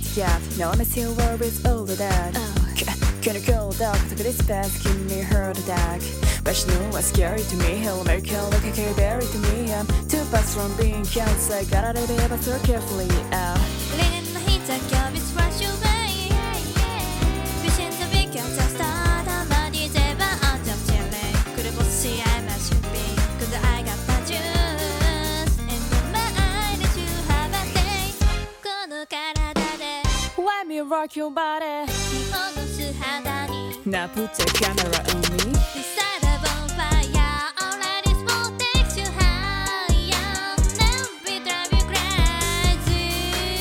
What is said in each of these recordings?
scared. No, I'm still worries all of that. Can you call dog? Took this fast, give me heart attack. But she knew what's scary to me. He'll make her look like a berry to me. I'm too fast from being cancer. Gotta live it, but so carefully. Leaning the heat, I can't be rush away. Visions of big cats are started. My needs ever out of chilling. Could have see I'm a shipping. Cause I got the juice. And in my eyes, you have a taste. この体で Let me rock your body. 戻す肌に Now put the camera on me. Beside a bonfire, alright, this boat takes you higher. Never be drive you crazy.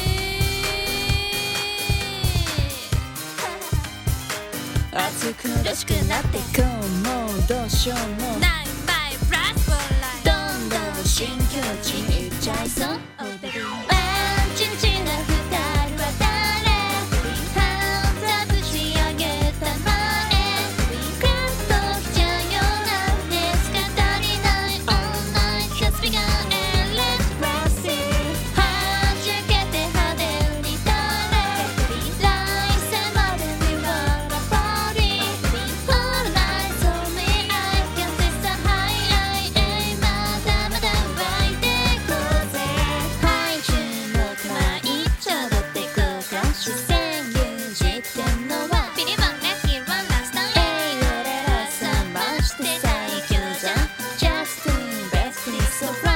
熱く嬉しくなってこうもうどうしようも Nine by brass for life. どんどん新境地に行っちゃいそう Oh baby. ちんちんな二人は誰ハンダぶち上げた前クラッときちゃうようなんですか足りない All night has begun and let's press it はじけて派手に垂れ来世まで We wanna party All night so me I can taste the high まだまだ湧いてこうぜはい注目毎日踊ってくか視線牛耳ってんのはビリバン Let's get one last time 俺らさまして最強じゃん Just doing best is so right